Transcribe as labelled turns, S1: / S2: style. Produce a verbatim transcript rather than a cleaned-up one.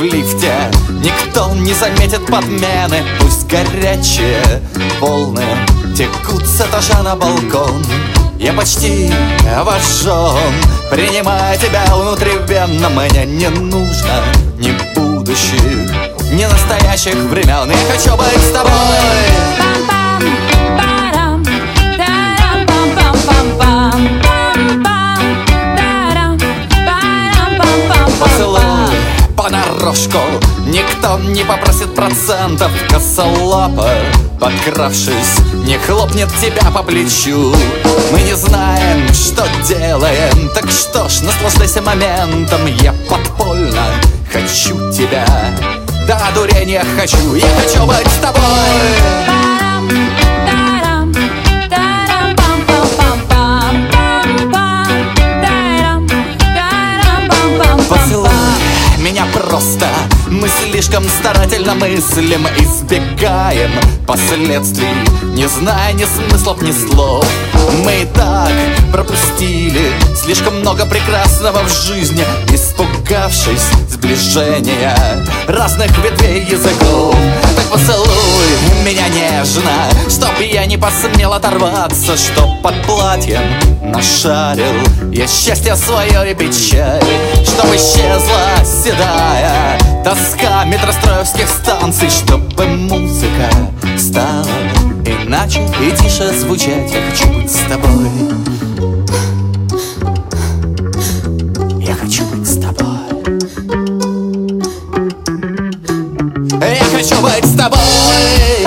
S1: лифте никто не заметит подмены. Пусть горячие волны текут с этажа на балкон. Я почти обожжен, принимая тебя внутривенно. Мне не нужно ни будущих, ни настоящих времен. Я хочу быть с тобой. Поцелуй понарошку, никто не попросит процентов. Косолапо, подкравшись, не хлопнет тебя по плечу. Мы не знаем, что делаем, так что ж, наслаждайся моментом. Я подпольно хочу тебя, до одурения хочу. Я хочу быть с тобой. Меня просто, мы слишком старательно мыслим, избегаем последствий, не зная ни смыслов, ни слов. Мы и так пропустили слишком много прекрасного в жизни, испугавшись сближения разных ветвей языков. Так поцелуй меня нежно, чтоб я не посмел оторваться, чтоб под платьем нашарил я счастье свое и печаль, чтоб исчезла седая тоска метростроевских станций, чтобы музыка стала иначе и тише звучать. Я хочу быть с тобой. Я хочу быть с тобой. Я хочу быть с тобой.